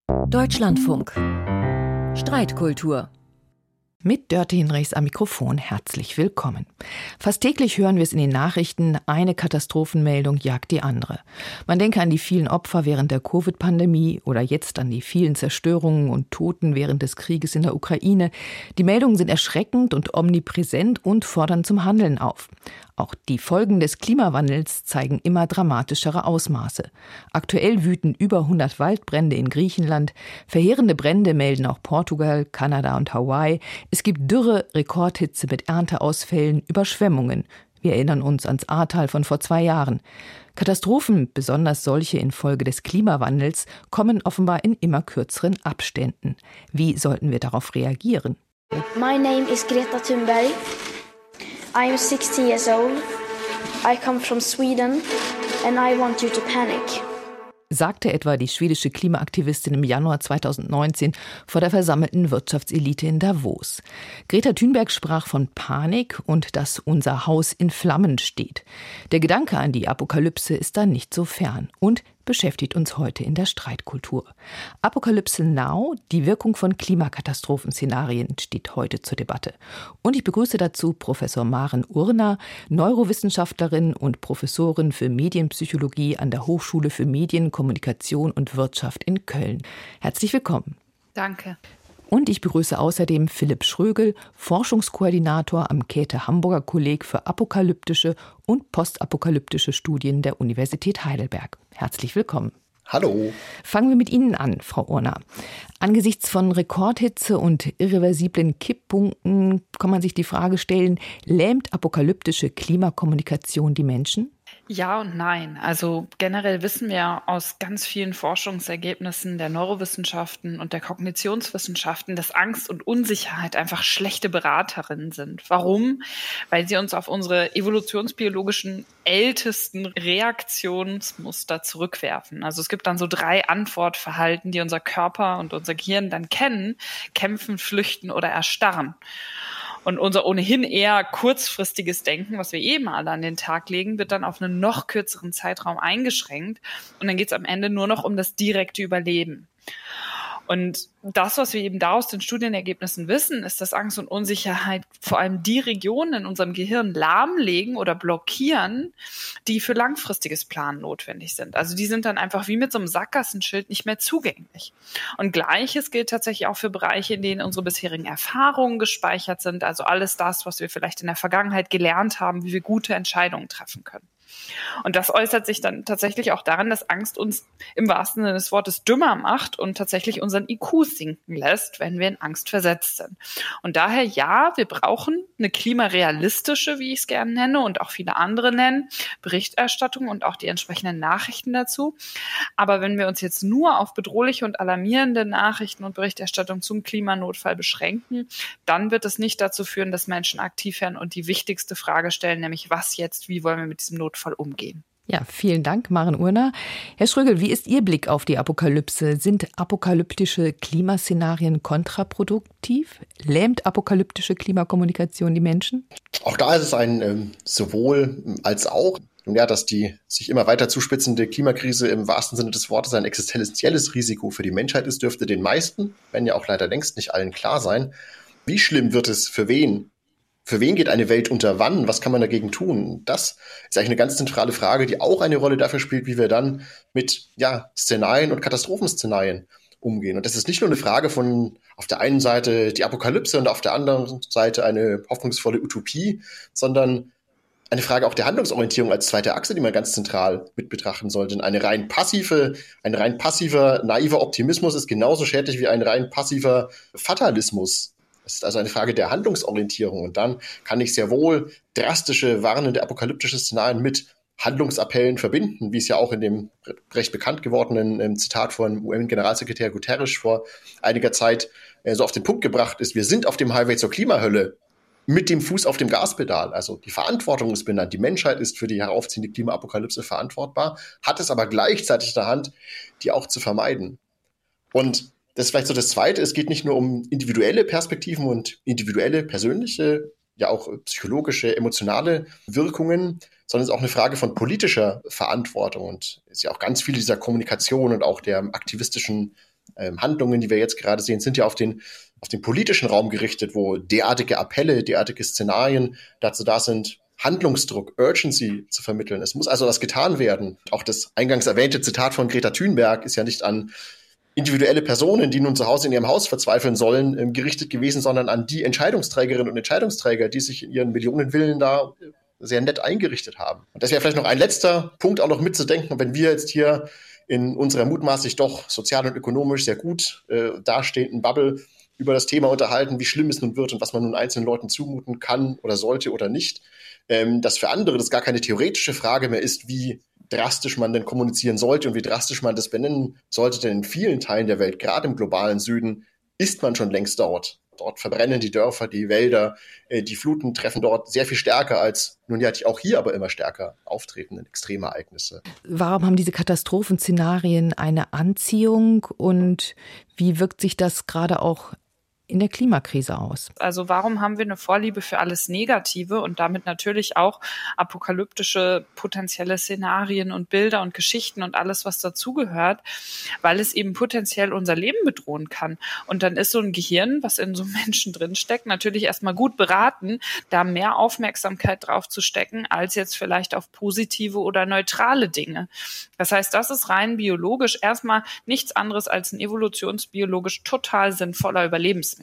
Deutschlandfunk. Streitkultur. Mit Dörte Hinrichs am Mikrofon herzlich willkommen. Fast täglich hören wir es in den Nachrichten, eine Katastrophenmeldung jagt die andere. Man denke an die vielen Opfer während der Covid-Pandemie oder jetzt an die vielen Zerstörungen und Toten während des Krieges in der Ukraine. Die Meldungen sind erschreckend und omnipräsent und fordern zum Handeln auf. Auch die Folgen des Klimawandels zeigen immer dramatischere Ausmaße. Aktuell wüten über 100 Waldbrände in Griechenland. Verheerende Brände melden auch Portugal, Kanada und Hawaii. Es gibt Dürre, Rekordhitze mit Ernteausfällen, Überschwemmungen. Wir erinnern uns ans Ahrtal von vor 2 Jahren. Katastrophen, besonders solche infolge des Klimawandels, kommen offenbar in immer kürzeren Abständen. Wie sollten wir darauf reagieren? My name is Greta Thunberg. I am 16 years old. I come from Sweden and I want you to panic. Sagte etwa die schwedische Klimaaktivistin im Januar 2019 vor der versammelten Wirtschaftselite in Davos. Greta Thunberg sprach von Panik und dass unser Haus in Flammen steht. Der Gedanke an die Apokalypse ist da nicht so fern und beschäftigt uns heute in der Streitkultur. Apokalypse Now, die Wirkung von Klimakatastrophenszenarien, steht heute zur Debatte. Und ich begrüße dazu Professor Maren Urner, Neurowissenschaftlerin und Professorin für Medienpsychologie an der Hochschule für Medien, Kommunikation und Wirtschaft in Köln. Herzlich willkommen. Danke. Und ich begrüße außerdem Philipp Schrögel, Forschungskoordinator am Käthe-Hamburger Kolleg für apokalyptische und postapokalyptische Studien der Universität Heidelberg. Herzlich willkommen. Hallo. Fangen wir mit Ihnen an, Frau Urner. Angesichts von Rekordhitze und irreversiblen Kipppunkten kann man sich die Frage stellen, lähmt apokalyptische Klimakommunikation die Menschen? Ja und nein. Also generell wissen wir aus ganz vielen Forschungsergebnissen der Neurowissenschaften und der Kognitionswissenschaften, dass Angst und Unsicherheit einfach schlechte Beraterinnen sind. Warum? Weil sie uns auf unsere evolutionsbiologischen ältesten Reaktionsmuster zurückwerfen. Also es gibt dann so 3 Antwortverhalten, die unser Körper und unser Gehirn dann kennen: kämpfen, flüchten oder erstarren. Und unser ohnehin eher kurzfristiges Denken, was wir eben alle an den Tag legen, wird dann auf einen noch kürzeren Zeitraum eingeschränkt. Und dann geht es am Ende nur noch um das direkte Überleben. Und das, was wir eben da aus den Studienergebnissen wissen, ist, dass Angst und Unsicherheit vor allem die Regionen in unserem Gehirn lahmlegen oder blockieren, die für langfristiges Planen notwendig sind. Also die sind dann einfach wie mit so einem Sackgassenschild nicht mehr zugänglich. Und Gleiches gilt tatsächlich auch für Bereiche, in denen unsere bisherigen Erfahrungen gespeichert sind. Also alles das, was wir vielleicht in der Vergangenheit gelernt haben, wie wir gute Entscheidungen treffen können. Und das äußert sich dann tatsächlich auch daran, dass Angst uns im wahrsten Sinne des Wortes dümmer macht und tatsächlich unseren IQ sinken lässt, wenn wir in Angst versetzt sind. Und daher ja, wir brauchen eine klimarealistische, wie ich es gerne nenne und auch viele andere nennen, Berichterstattung und auch die entsprechenden Nachrichten dazu. Aber wenn wir uns jetzt nur auf bedrohliche und alarmierende Nachrichten und Berichterstattung zum Klimanotfall beschränken, dann wird es nicht dazu führen, dass Menschen aktiv werden und die wichtigste Frage stellen, nämlich was jetzt, wie wollen wir mit diesem Notfall umgehen. Ja, vielen Dank, Maren Urner. Herr Schrögel, wie ist Ihr Blick auf die Apokalypse? Sind apokalyptische Klimaszenarien kontraproduktiv? Lähmt apokalyptische Klimakommunikation die Menschen? Auch da ist es ein sowohl als auch. Und ja, dass die sich immer weiter zuspitzende Klimakrise im wahrsten Sinne des Wortes ein existenzielles Risiko für die Menschheit ist, dürfte den meisten, wenn ja auch leider längst nicht allen klar sein. Wie schlimm wird es für wen? Für wen geht eine Welt unter wann? Was kann man dagegen tun? Das ist eigentlich eine ganz zentrale Frage, die auch eine Rolle dafür spielt, wie wir dann mit Szenarien und Katastrophenszenarien umgehen. Und das ist nicht nur eine Frage von auf der einen Seite die Apokalypse und auf der anderen Seite eine hoffnungsvolle Utopie, sondern eine Frage auch der Handlungsorientierung als zweite Achse, die man ganz zentral mit betrachten sollte. Denn ein rein passiver, naiver Optimismus ist genauso schädlich wie ein rein passiver Fatalismus. Es ist also eine Frage der Handlungsorientierung. Und dann kann ich sehr wohl drastische, warnende, apokalyptische Szenarien mit Handlungsappellen verbinden, wie es ja auch in dem recht bekannt gewordenen Zitat von UN-Generalsekretär Guterres vor einiger Zeit so auf den Punkt gebracht ist. Wir sind auf dem Highway zur Klimahölle mit dem Fuß auf dem Gaspedal. Also die Verantwortung ist benannt. Die Menschheit ist für die heraufziehende Klimaapokalypse verantwortbar, hat es aber gleichzeitig in der Hand, die auch zu vermeiden. Und das ist vielleicht so das Zweite. Es geht nicht nur um individuelle Perspektiven und individuelle, persönliche, ja auch psychologische, emotionale Wirkungen, sondern es ist auch eine Frage von politischer Verantwortung. Und es ist ja auch ganz viel dieser Kommunikation und auch der aktivistischen Handlungen, die wir jetzt gerade sehen, sind ja auf den politischen Raum gerichtet, wo derartige Appelle, derartige Szenarien dazu da sind, Handlungsdruck, Urgency zu vermitteln. Es muss also was getan werden. Auch das eingangs erwähnte Zitat von Greta Thunberg ist ja nicht an individuelle Personen, die nun zu Hause in ihrem Haus verzweifeln sollen, gerichtet gewesen, sondern an die Entscheidungsträgerinnen und Entscheidungsträger, die sich in ihren Millionenvillen da sehr nett eingerichtet haben. Und das wäre vielleicht noch ein letzter Punkt auch noch mitzudenken, wenn wir jetzt hier in unserer mutmaßlich doch sozial und ökonomisch sehr gut dastehenden Bubble über das Thema unterhalten, wie schlimm es nun wird und was man nun einzelnen Leuten zumuten kann oder sollte oder nicht, dass für andere das gar keine theoretische Frage mehr ist, wie drastisch man denn kommunizieren sollte und wie drastisch man das benennen sollte, denn in vielen Teilen der Welt, gerade im globalen Süden, ist man schon längst dort. Dort verbrennen die Dörfer, die Wälder, die Fluten treffen dort sehr viel stärker als, nun ja, die auch hier aber immer stärker auftretenden Extremereignisse. Warum haben diese Katastrophenszenarien eine Anziehung und wie wirkt sich das gerade auch in der Klimakrise aus? Also warum haben wir eine Vorliebe für alles Negative und damit natürlich auch apokalyptische potenzielle Szenarien und Bilder und Geschichten und alles, was dazugehört, weil es eben potenziell unser Leben bedrohen kann. Und dann ist so ein Gehirn, was in so einem Menschen drinsteckt, natürlich erstmal gut beraten, da mehr Aufmerksamkeit drauf zu stecken, als jetzt vielleicht auf positive oder neutrale Dinge. Das heißt, das ist rein biologisch erstmal nichts anderes als ein evolutionsbiologisch total sinnvoller Überlebensmechanismus.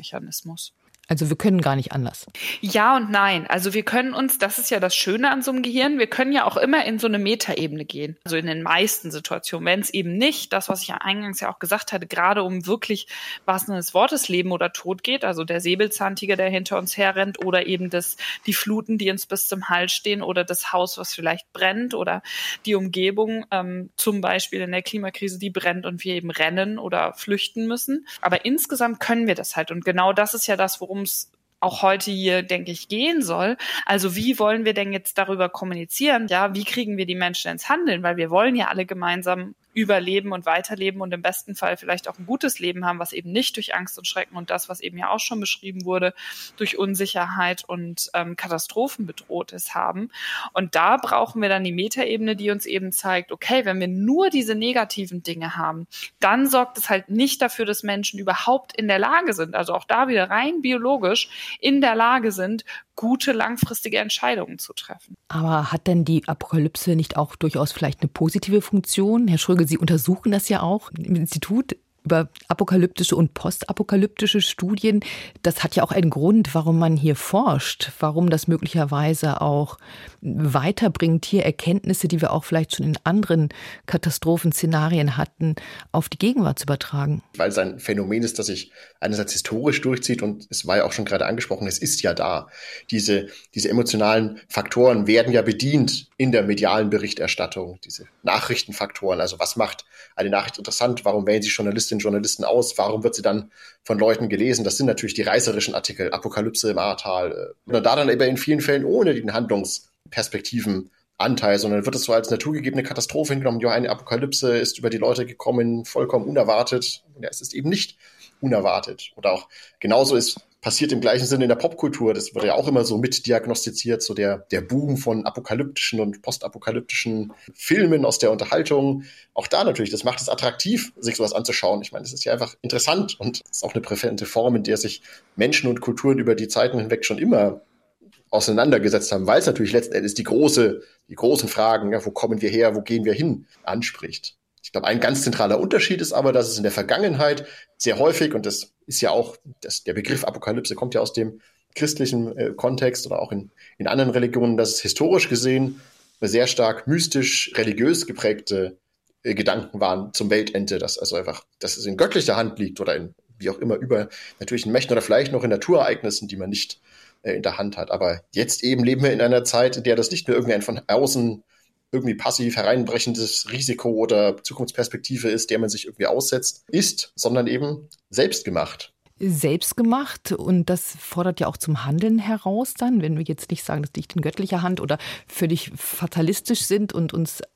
Also wir können gar nicht anders. Ja und nein. Also wir können uns, das ist ja das Schöne an so einem Gehirn, wir können ja auch immer in so eine Metaebene gehen. Also in den meisten Situationen. Wenn es eben nicht, das, was ich ja eingangs ja auch gesagt hatte, gerade um wirklich, was des Wortes Leben oder Tod geht, also der Säbelzahntiger, der hinter uns herrennt oder eben die Fluten, die uns bis zum Hals stehen oder das Haus, was vielleicht brennt oder die Umgebung, zum Beispiel in der Klimakrise, die brennt und wir eben rennen oder flüchten müssen. Aber insgesamt können wir das halt. Und genau das ist ja das, worum es auch heute hier, denke ich, gehen soll. Also wie wollen wir denn jetzt darüber kommunizieren? Ja, wie kriegen wir die Menschen ins Handeln? Weil wir wollen ja alle gemeinsam überleben und weiterleben und im besten Fall vielleicht auch ein gutes Leben haben, was eben nicht durch Angst und Schrecken und das, was eben ja auch schon beschrieben wurde, durch Unsicherheit und Katastrophen bedroht ist, haben. Und da brauchen wir dann die Metaebene, die uns eben zeigt, okay, wenn wir nur diese negativen Dinge haben, dann sorgt es halt nicht dafür, dass Menschen überhaupt in der Lage sind, also auch da wieder rein biologisch in der Lage sind, gute langfristige Entscheidungen zu treffen. Aber hat denn die Apokalypse nicht auch durchaus vielleicht eine positive Funktion? Herr Schrögel, Sie untersuchen das ja auch im Institut über apokalyptische und postapokalyptische Studien. Das hat ja auch einen Grund, warum man hier forscht, warum das möglicherweise auch weiterbringt, hier Erkenntnisse, die wir auch vielleicht schon in anderen Katastrophenszenarien hatten, auf die Gegenwart zu übertragen. Weil es ein Phänomen ist, das sich einerseits historisch durchzieht und es war ja auch schon gerade angesprochen, es ist ja da. Diese emotionalen Faktoren werden ja bedient in der medialen Berichterstattung, diese Nachrichtenfaktoren. Also was macht eine Nachricht interessant? Warum wählen Sie Journalistinnen und Journalisten aus? Warum wird sie dann von Leuten gelesen? Das sind natürlich die reißerischen Artikel, Apokalypse im Ahrtal. Oder da dann eben in vielen Fällen ohne den Handlungsperspektiven Anteil, sondern wird es so als naturgegebene Katastrophe hingenommen. Ja, eine Apokalypse ist über die Leute gekommen, vollkommen unerwartet. Ja, es ist eben nicht unerwartet. Oder auch genauso ist passiert im gleichen Sinne in der Popkultur. Das wird ja auch immer so mitdiagnostiziert, so der Boom von apokalyptischen und postapokalyptischen Filmen aus der Unterhaltung. Auch da natürlich, das macht es attraktiv, sich sowas anzuschauen. Ich meine, das ist ja einfach interessant und es ist auch eine präferente Form, in der sich Menschen und Kulturen über die Zeiten hinweg schon immer auseinandergesetzt haben, weil es natürlich letzten Endes die großen Fragen, ja, wo kommen wir her, wo gehen wir hin, anspricht. Ich glaube, ein ganz zentraler Unterschied ist aber, dass es in der Vergangenheit sehr häufig, und das ist ja auch, der Begriff Apokalypse kommt ja aus dem christlichen Kontext oder auch in anderen Religionen, dass es historisch gesehen sehr stark mystisch, religiös geprägte Gedanken waren zum Weltende, dass es in göttlicher Hand liegt oder in, wie auch immer, über natürlichen Mächten oder vielleicht noch in Naturereignissen, die man nicht in der Hand hat. Aber jetzt eben leben wir in einer Zeit, in der das nicht mehr irgendein von außen irgendwie passiv hereinbrechendes Risiko oder Zukunftsperspektive ist, der man sich irgendwie aussetzt, sondern eben selbstgemacht. Selbstgemacht, und das fordert ja auch zum Handeln heraus dann, wenn wir jetzt nicht sagen, das liegt in göttlicher Hand oder völlig fatalistisch sind und uns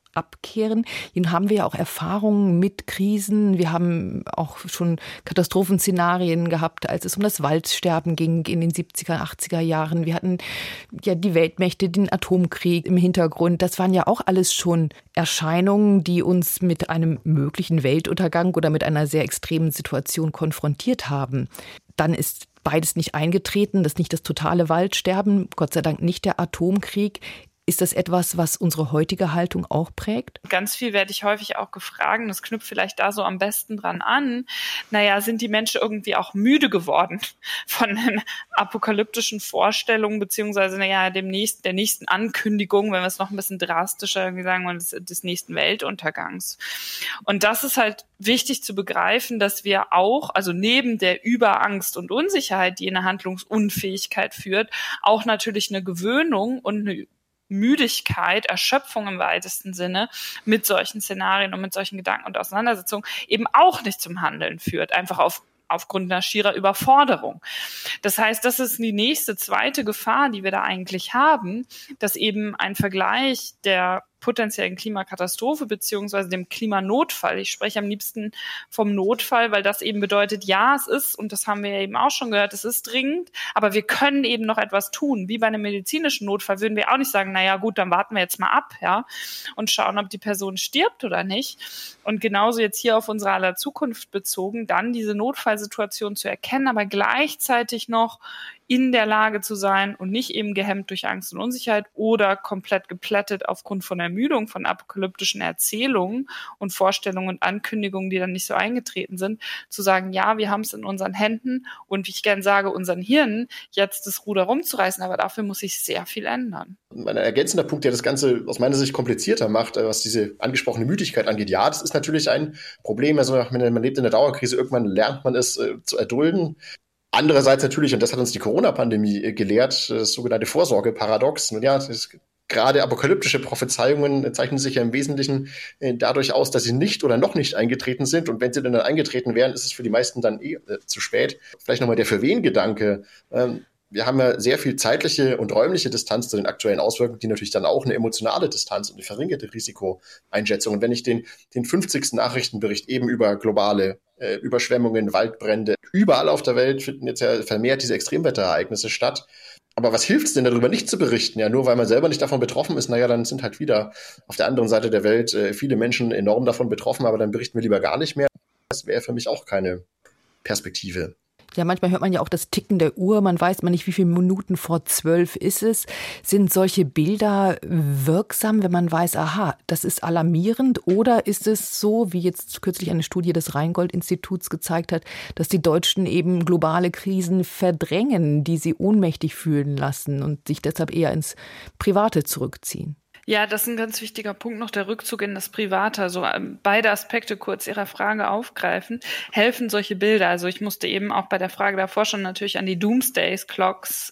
abkehren. Nun haben wir ja auch Erfahrungen mit Krisen. Wir haben auch schon Katastrophenszenarien gehabt, als es um das Waldsterben ging in den 70er, 80er Jahren. Wir hatten ja die Weltmächte, den Atomkrieg im Hintergrund. Das waren ja auch alles schon Erscheinungen, die uns mit einem möglichen Weltuntergang oder mit einer sehr extremen Situation konfrontiert haben. Dann ist beides nicht eingetreten, das ist nicht das totale Waldsterben, Gott sei Dank nicht der Atomkrieg. Ist das etwas, was unsere heutige Haltung auch prägt? Ganz viel werde ich häufig auch gefragt, das knüpft vielleicht da so am besten dran an. Sind die Menschen irgendwie auch müde geworden von den apokalyptischen Vorstellungen, beziehungsweise der nächsten Ankündigung, wenn wir es noch ein bisschen drastischer irgendwie sagen wollen, des nächsten Weltuntergangs. Und das ist halt wichtig zu begreifen, dass wir auch, also neben der Überangst und Unsicherheit, die in eine Handlungsunfähigkeit führt, auch natürlich eine Gewöhnung und eine Müdigkeit, Erschöpfung im weitesten Sinne mit solchen Szenarien und mit solchen Gedanken und Auseinandersetzungen eben auch nicht zum Handeln führt, einfach aufgrund einer schierer Überforderung. Das heißt, das ist die zweite Gefahr, die wir da eigentlich haben, dass eben ein Vergleich der potenziellen Klimakatastrophe beziehungsweise dem Klimanotfall. Ich spreche am liebsten vom Notfall, weil das eben bedeutet, ja, es ist, und das haben wir ja eben auch schon gehört, es ist dringend, aber wir können eben noch etwas tun. Wie bei einem medizinischen Notfall würden wir auch nicht sagen, gut, dann warten wir jetzt mal ab, und schauen, ob die Person stirbt oder nicht. Und genauso jetzt hier auf unsere aller Zukunft bezogen, dann diese Notfallsituation zu erkennen, aber gleichzeitig noch in der Lage zu sein und nicht eben gehemmt durch Angst und Unsicherheit oder komplett geplättet aufgrund von Ermüdung, von apokalyptischen Erzählungen und Vorstellungen und Ankündigungen, die dann nicht so eingetreten sind, zu sagen, ja, wir haben es in unseren Händen und wie ich gern sage, unseren Hirnen, jetzt das Ruder rumzureißen, aber dafür muss sich sehr viel ändern. Ein ergänzender Punkt, der das Ganze aus meiner Sicht komplizierter macht, was diese angesprochene Müdigkeit angeht. Ja, das ist natürlich ein Problem. Also man lebt in der Dauerkrise, irgendwann lernt man es zu erdulden. Andererseits natürlich, und das hat uns die Corona-Pandemie gelehrt, das sogenannte Vorsorgeparadox. Nun ja, gerade apokalyptische Prophezeiungen zeichnen sich ja im Wesentlichen dadurch aus, dass sie nicht oder noch nicht eingetreten sind. Und wenn sie dann eingetreten wären, ist es für die meisten dann zu spät. Vielleicht nochmal der Für-wen-Gedanke. Wir haben ja sehr viel zeitliche und räumliche Distanz zu den aktuellen Auswirkungen, die natürlich dann auch eine emotionale Distanz und eine verringerte Risikoeinschätzung. Und wenn ich den 50. Nachrichtenbericht eben über globale Überschwemmungen, Waldbrände, überall auf der Welt finden jetzt ja vermehrt diese Extremwetterereignisse statt. Aber was hilft es denn, darüber nicht zu berichten? Ja, nur weil man selber nicht davon betroffen ist, dann sind halt wieder auf der anderen Seite der Welt viele Menschen enorm davon betroffen, aber dann berichten wir lieber gar nicht mehr. Das wäre für mich auch keine Perspektive. Ja, manchmal hört man ja auch das Ticken der Uhr. Man weiß nicht, wie viele Minuten vor 12 ist es. Sind solche Bilder wirksam, wenn man weiß, aha, das ist alarmierend? Oder ist es so, wie jetzt kürzlich eine Studie des Rheingold-Instituts gezeigt hat, dass die Deutschen eben globale Krisen verdrängen, die sie ohnmächtig fühlen lassen und sich deshalb eher ins Private zurückziehen? Ja, das ist ein ganz wichtiger Punkt noch, der Rückzug in das Private. Also beide Aspekte kurz Ihrer Frage aufgreifen. Helfen solche Bilder? Also ich musste eben auch bei der Frage davor schon natürlich an die Doomsday Clocks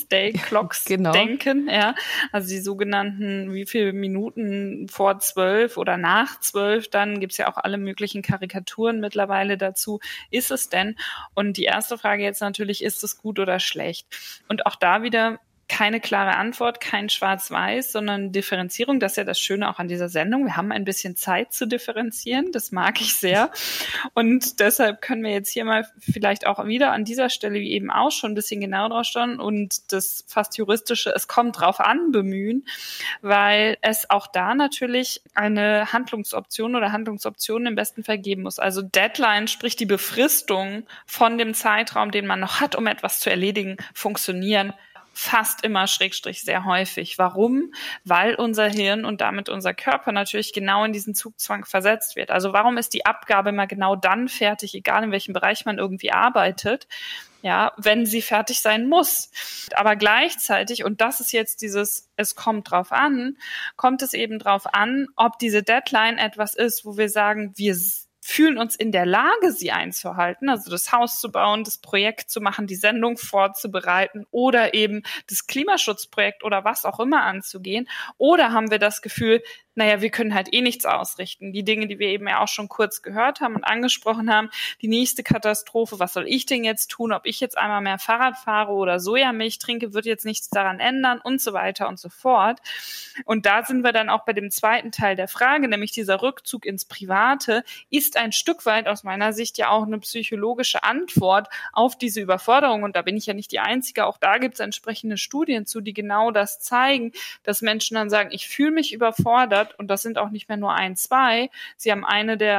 genau. denken. Ja, also die sogenannten, wie viele Minuten vor 12 oder nach 12, dann gibt's ja auch alle möglichen Karikaturen mittlerweile dazu. Ist es denn? Und die erste Frage jetzt natürlich, ist es gut oder schlecht? Und auch da wieder keine klare Antwort, kein Schwarz-Weiß, sondern Differenzierung. Das ist ja das Schöne auch an dieser Sendung. Wir haben ein bisschen Zeit zu differenzieren. Das mag ich sehr. Und deshalb können wir jetzt hier mal vielleicht auch wieder an dieser Stelle, wie eben auch schon, ein bisschen genau drauf schauen und das fast juristische, es kommt drauf an, bemühen, weil es auch da natürlich eine Handlungsoption oder Handlungsoptionen im besten Fall geben muss. Also Deadline, sprich die Befristung von dem Zeitraum, den man noch hat, um etwas zu erledigen, funktionieren fast immer sehr häufig. Warum? Weil unser Hirn und damit unser Körper natürlich genau in diesen Zugzwang versetzt wird. Also warum ist die Abgabe immer genau dann fertig, egal in welchem Bereich man irgendwie arbeitet, ja, wenn sie fertig sein muss. Aber gleichzeitig, und das ist jetzt es kommt drauf an, kommt es eben drauf an, ob diese Deadline etwas ist, wo wir sagen, wir fühlen uns in der Lage, sie einzuhalten, also das Haus zu bauen, das Projekt zu machen, die Sendung vorzubereiten oder eben das Klimaschutzprojekt oder was auch immer anzugehen. Oder haben wir das Gefühl, naja, wir können halt nichts ausrichten. Die Dinge, die wir eben ja auch schon kurz gehört haben und angesprochen haben, die nächste Katastrophe, was soll ich denn jetzt tun? Ob ich jetzt einmal mehr Fahrrad fahre oder Sojamilch trinke, wird jetzt nichts daran ändern und so weiter und so fort. Und da sind wir dann auch bei dem zweiten Teil der Frage, nämlich dieser Rückzug ins Private ist ein Stück weit aus meiner Sicht ja auch eine psychologische Antwort auf diese Überforderung. Und da bin ich ja nicht die Einzige. Auch da gibt es entsprechende Studien zu, die genau das zeigen, dass Menschen dann sagen, ich fühle mich überfordert. Und das sind auch nicht mehr nur 1, 2. Sie haben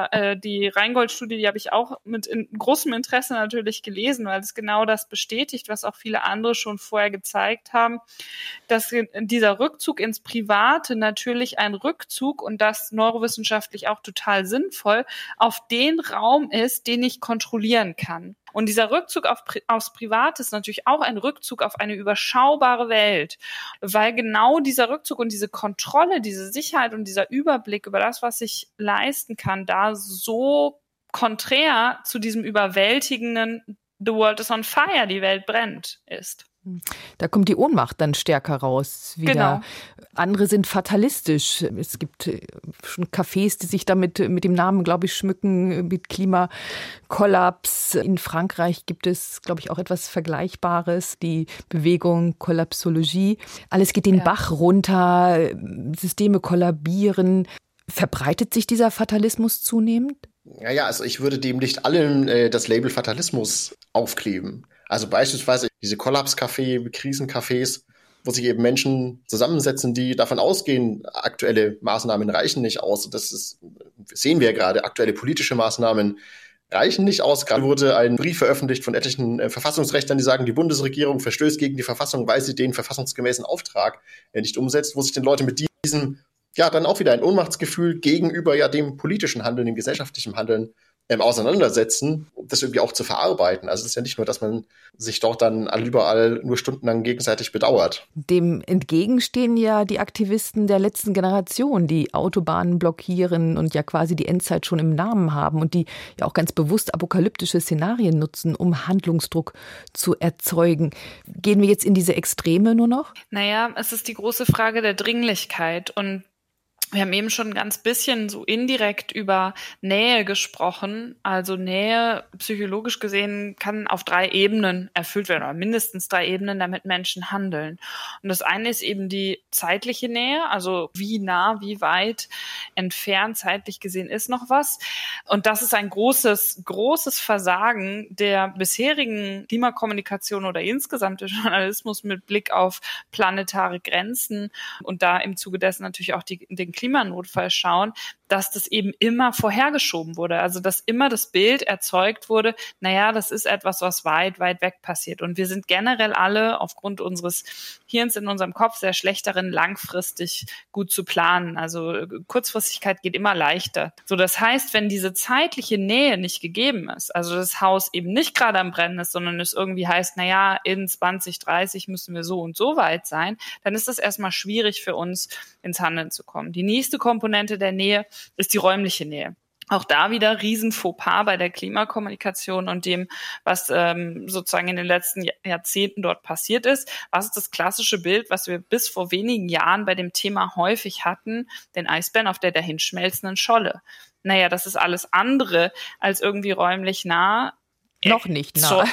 die Rheingold-Studie, die habe ich auch mit großem Interesse natürlich gelesen, weil es genau das bestätigt, was auch viele andere schon vorher gezeigt haben, dass dieser Rückzug ins Private natürlich ein Rückzug, und das neurowissenschaftlich auch total sinnvoll, auf den Raum ist, den ich kontrollieren kann. Und dieser Rückzug aufs Private ist natürlich auch ein Rückzug auf eine überschaubare Welt, weil genau dieser Rückzug und diese Kontrolle, diese Sicherheit und dieser Überblick über das, was ich leisten kann, da so konträr zu diesem überwältigenden The world is on fire, die Welt brennt, ist. Da kommt die Ohnmacht dann stärker raus wieder. Genau. Andere sind fatalistisch. Es gibt schon Cafés, die sich damit mit dem Namen, glaube ich, schmücken, mit Klimakollaps. In Frankreich gibt es, glaube ich, auch etwas Vergleichbares, die Bewegung Kollapsologie. Alles geht den Bach runter, Systeme kollabieren. Verbreitet sich dieser Fatalismus zunehmend? Ja, also ich würde dem nicht allen das Label Fatalismus aufkleben. Also beispielsweise diese Kollapscafé, Krisencafés, wo sich eben Menschen zusammensetzen, die davon ausgehen, aktuelle Maßnahmen reichen nicht aus. Sehen wir ja gerade, aktuelle politische Maßnahmen reichen nicht aus. Gerade wurde ein Brief veröffentlicht von etlichen Verfassungsrechtlern, die sagen, die Bundesregierung verstößt gegen die Verfassung, weil sie den verfassungsgemäßen Auftrag nicht umsetzt, wo sich den Leute mit diesem dann auch wieder ein Ohnmachtsgefühl gegenüber dem politischen Handeln, dem gesellschaftlichen Handeln auseinandersetzen, um das irgendwie auch zu verarbeiten. Also es ist ja nicht nur, dass man sich dort dann überall nur stundenlang gegenseitig bedauert. Dem entgegenstehen ja die Aktivisten der letzten Generation, die Autobahnen blockieren und ja quasi die Endzeit schon im Namen haben und die ja auch ganz bewusst apokalyptische Szenarien nutzen, um Handlungsdruck zu erzeugen. Gehen wir jetzt in diese Extreme nur noch? Naja, es ist die große Frage der Dringlichkeit, und wir haben eben schon ein ganz bisschen so indirekt über Nähe gesprochen. Also Nähe, psychologisch gesehen, kann auf 3 Ebenen erfüllt werden, oder mindestens 3 Ebenen, damit Menschen handeln. Und das eine ist eben die zeitliche Nähe, also wie nah, wie weit entfernt zeitlich gesehen ist noch was. Und das ist ein großes Versagen der bisherigen Klimakommunikation oder insgesamt des Journalismus mit Blick auf planetare Grenzen und da im Zuge dessen natürlich auch den Klimanotfall schauen, dass das eben immer vorhergeschoben wurde. Also dass immer das Bild erzeugt wurde, naja, das ist etwas, was weit, weit weg passiert. Und wir sind generell alle aufgrund unseres Hirns in unserem Kopf sehr schlecht darin, langfristig gut zu planen. Also Kurzfristigkeit geht immer leichter. So, das heißt, wenn diese zeitliche Nähe nicht gegeben ist, also das Haus eben nicht gerade am Brennen ist, sondern es irgendwie heißt, naja, in 2030 müssen wir so und so weit sein, dann ist das erstmal schwierig für uns, ins Handeln zu kommen. Die nächste Komponente der Nähe ist die räumliche Nähe. Auch da wieder riesen Fauxpas bei der Klimakommunikation und dem, was sozusagen in den letzten Jahrzehnten dort passiert ist. Was ist das klassische Bild, was wir bis vor wenigen Jahren bei dem Thema häufig hatten? Den Eisbären auf der dahinschmelzenden Scholle. Naja, das ist alles andere als irgendwie räumlich nah. Noch nicht nah.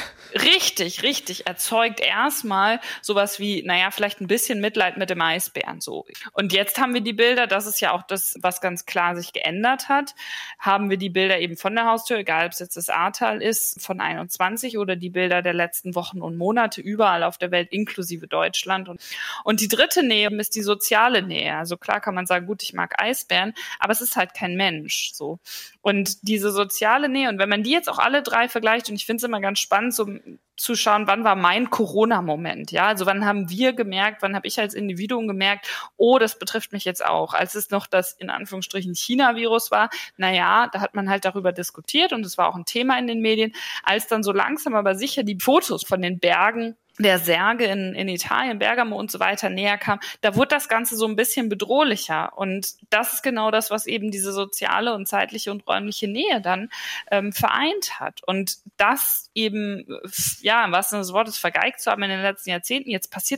Richtig. Erzeugt erstmal sowas wie, naja, vielleicht ein bisschen Mitleid mit dem Eisbären, so. Und jetzt haben wir die Bilder, das ist ja auch das, was ganz klar sich geändert hat, haben wir die Bilder eben von der Haustür, egal ob es jetzt das Ahrtal ist, von 21 oder die Bilder der letzten Wochen und Monate überall auf der Welt, inklusive Deutschland. Und die dritte Nähe ist die soziale Nähe. Also klar kann man sagen, gut, ich mag Eisbären, aber es ist halt kein Mensch, so. Und diese soziale Nähe, und wenn man die jetzt auch alle 3 vergleicht, und ich finde es immer ganz spannend, so zu schauen, wann war mein Corona-Moment, ja, also wann haben wir gemerkt, wann habe ich als Individuum gemerkt, oh, das betrifft mich jetzt auch, als es noch das, in Anführungsstrichen, China-Virus war, naja, da hat man halt darüber diskutiert und es war auch ein Thema in den Medien, als dann so langsam aber sicher die Fotos von den Bergen der Särge in Italien, Bergamo und so weiter näher kam, da wurde das Ganze so ein bisschen bedrohlicher. Und das ist genau das, was eben diese soziale und zeitliche und räumliche Nähe dann vereint hat. Und das eben, ja, im wahrsten Sinne des Wortes vergeigt zu haben in den letzten Jahrzehnten, jetzt passiert da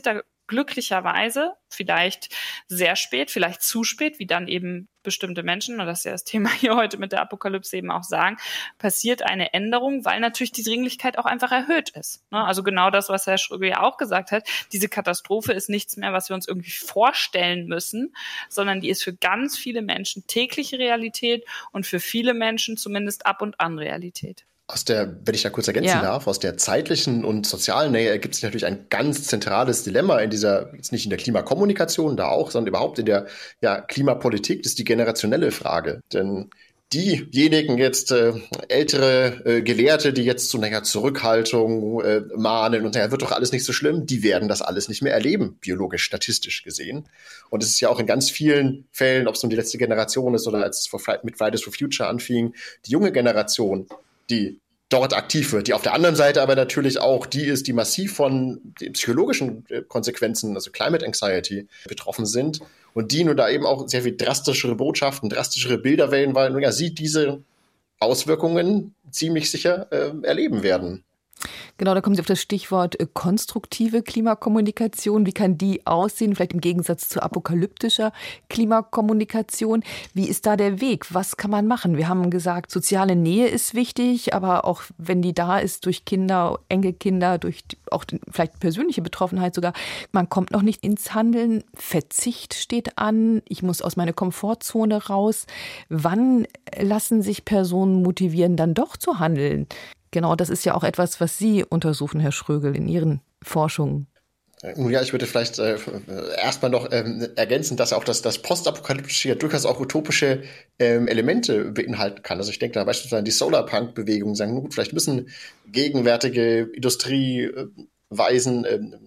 glücklicherweise, vielleicht sehr spät, vielleicht zu spät, wie dann eben bestimmte Menschen, und das ist ja das Thema hier heute mit der Apokalypse eben auch sagen, passiert eine Änderung, weil natürlich die Dringlichkeit auch einfach erhöht ist. Also genau das, was Herr Schrögel ja auch gesagt hat, diese Katastrophe ist nichts mehr, was wir uns irgendwie vorstellen müssen, sondern die ist für ganz viele Menschen tägliche Realität und für viele Menschen zumindest ab und an Realität. Wenn ich da kurz ergänzen darf, aus der zeitlichen und sozialen Nähe ergibt sich natürlich ein ganz zentrales Dilemma jetzt nicht in der Klimakommunikation, da auch, sondern überhaupt in der Klimapolitik, das ist die generationelle Frage. Denn diejenigen jetzt ältere Gelehrte, die jetzt zu Zurückhaltung mahnen und wird doch alles nicht so schlimm, die werden das alles nicht mehr erleben, biologisch, statistisch gesehen. Und es ist ja auch in ganz vielen Fällen, ob es um die letzte Generation ist oder als es mit Fridays for Future anfing, die junge Generation, die dort aktiv wird, die auf der anderen Seite aber natürlich auch die ist, die massiv von den psychologischen Konsequenzen, also Climate Anxiety, betroffen sind und die nun da eben auch sehr viel drastischere Botschaften, drastischere Bilder wählen, weil sie diese Auswirkungen ziemlich sicher erleben werden. Genau, da kommen Sie auf das Stichwort konstruktive Klimakommunikation. Wie kann die aussehen, vielleicht im Gegensatz zu apokalyptischer Klimakommunikation? Wie ist da der Weg? Was kann man machen? Wir haben gesagt, soziale Nähe ist wichtig, aber auch wenn die da ist durch Kinder, Enkelkinder, durch auch vielleicht persönliche Betroffenheit sogar, man kommt noch nicht ins Handeln. Verzicht steht an. Ich muss aus meiner Komfortzone raus. Wann lassen sich Personen motivieren, dann doch zu handeln? Genau, das ist ja auch etwas, was Sie untersuchen, Herr Schrögel, in Ihren Forschungen. Ja, ich würde vielleicht erstmal noch ergänzen, dass auch das Postapokalyptische ja durchaus auch utopische Elemente beinhalten kann. Also ich denke da beispielsweise an die Solarpunk-Bewegung, sagen, gut, vielleicht müssen gegenwärtige Industrieweisen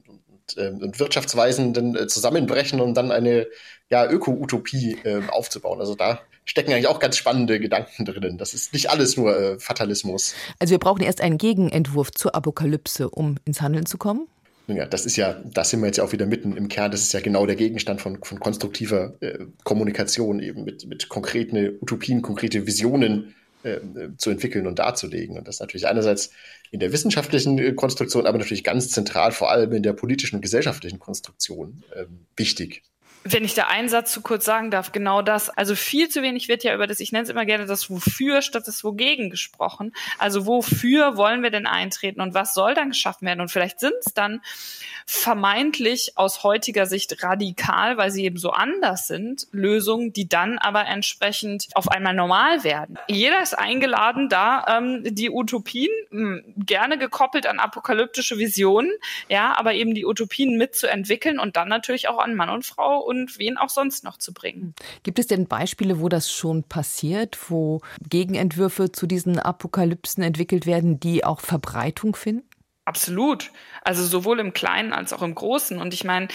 und Wirtschaftsweisen dann zusammenbrechen, um dann eine Öko-Utopie aufzubauen. Also da stecken eigentlich auch ganz spannende Gedanken drinnen. Das ist nicht alles nur Fatalismus. Also wir brauchen erst einen Gegenentwurf zur Apokalypse, um ins Handeln zu kommen? Ja, das sind wir jetzt ja auch wieder mitten im Kern. Das ist ja genau der Gegenstand von konstruktiver Kommunikation, eben mit konkreten Utopien, konkrete Visionen zu entwickeln und darzulegen. Und das ist natürlich einerseits in der wissenschaftlichen Konstruktion, aber natürlich ganz zentral, vor allem in der politischen und gesellschaftlichen Konstruktion wichtig. Wenn ich da einen Satz zu kurz sagen darf, genau das. Also viel zu wenig wird ja über das, ich nenne es immer gerne das Wofür statt das Wogegen gesprochen. Also wofür wollen wir denn eintreten und was soll dann geschaffen werden? Und vielleicht sind es dann vermeintlich aus heutiger Sicht radikal, weil sie eben so anders sind, Lösungen, die dann aber entsprechend auf einmal normal werden. Jeder ist eingeladen, da die Utopien, gerne gekoppelt an apokalyptische Visionen, aber eben die Utopien mitzuentwickeln und dann natürlich auch an Mann und Frau und wen auch sonst noch zu bringen. Gibt es denn Beispiele, wo das schon passiert, wo Gegenentwürfe zu diesen Apokalypsen entwickelt werden, die auch Verbreitung finden? Absolut. Also sowohl im Kleinen als auch im Großen. Und ich meine,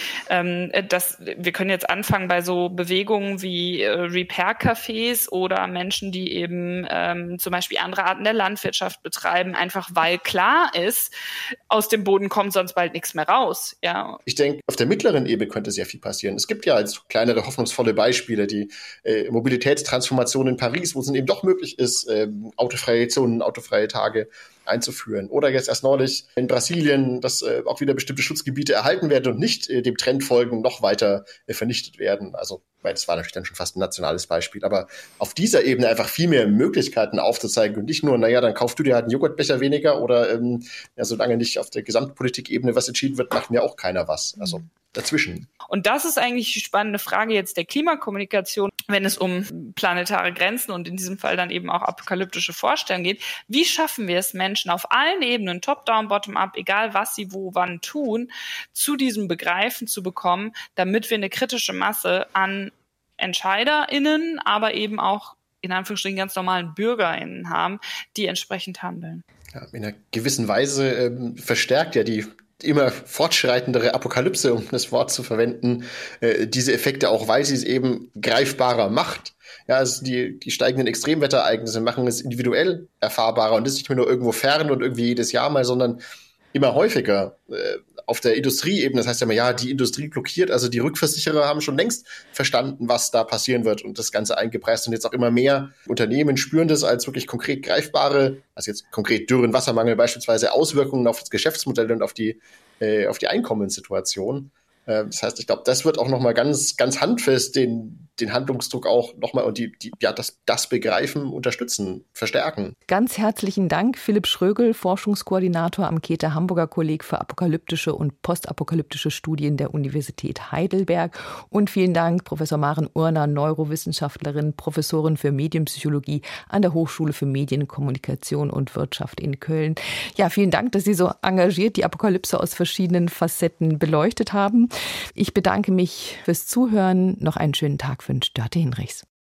wir können jetzt anfangen bei so Bewegungen wie Repair-Cafés oder Menschen, die eben zum Beispiel andere Arten der Landwirtschaft betreiben, einfach weil klar ist, aus dem Boden kommt sonst bald nichts mehr raus. Ja. Ich denke, auf der mittleren Ebene könnte sehr viel passieren. Es gibt ja als kleinere, hoffnungsvolle Beispiele die Mobilitätstransformation in Paris, wo es eben doch möglich ist, autofreie Zonen, autofreie Tage einzuführen. Oder jetzt erst neulich in Brasilien, dass auch wieder bestimmte Schutzgebiete erhalten werden und nicht dem Trend folgen, noch weiter vernichtet werden. Also, das war natürlich dann schon fast ein nationales Beispiel. Aber auf dieser Ebene einfach viel mehr Möglichkeiten aufzuzeigen und nicht nur, dann kaufst du dir halt einen Joghurtbecher weniger oder solange nicht auf der Gesamtpolitikebene was entschieden wird, macht mir auch keiner was. Also dazwischen. Und das ist eigentlich die spannende Frage jetzt der Klimakommunikation, wenn es um planetare Grenzen und in diesem Fall dann eben auch apokalyptische Vorstellungen geht. Wie schaffen wir es, Menschen auf allen Ebenen, top-down, bottom-up, egal was sie wo, wann tun, zu diesem Begreifen zu bekommen, damit wir eine kritische Masse an EntscheiderInnen, aber eben auch in Anführungsstrichen ganz normalen BürgerInnen haben, die entsprechend handeln. Ja, in einer gewissen Weise verstärkt ja die immer fortschreitendere Apokalypse, um das Wort zu verwenden, diese Effekte auch, weil sie es eben greifbarer macht. Ja, also die steigenden Extremwetterereignisse machen es individuell erfahrbarer und das ist nicht mehr nur irgendwo fern und irgendwie jedes Jahr mal, sondern immer häufiger auf der Industrieebene. Das heißt ja immer, die Industrie blockiert, also die Rückversicherer haben schon längst verstanden, was da passieren wird und das Ganze eingepreist und jetzt auch immer mehr Unternehmen spüren das als wirklich konkret greifbare, also jetzt konkret Dürren, Wassermangel beispielsweise, Auswirkungen auf das Geschäftsmodell und auf die Einkommenssituation. Das heißt, ich glaube, das wird auch nochmal ganz, ganz handfest den Handlungsdruck auch nochmal und das Begreifen unterstützen, verstärken. Ganz herzlichen Dank, Philipp Schrögl, Forschungskoordinator am Käther Hamburger Kolleg für apokalyptische und postapokalyptische Studien der Universität Heidelberg. Und vielen Dank, Professor Maren Urner, Neurowissenschaftlerin, Professorin für Medienpsychologie an der Hochschule für Medien, Kommunikation und Wirtschaft in Köln. Ja, vielen Dank, dass Sie so engagiert die Apokalypse aus verschiedenen Facetten beleuchtet haben. Ich bedanke mich fürs Zuhören. Noch einen schönen Tag wünscht Dörte Hinrichs.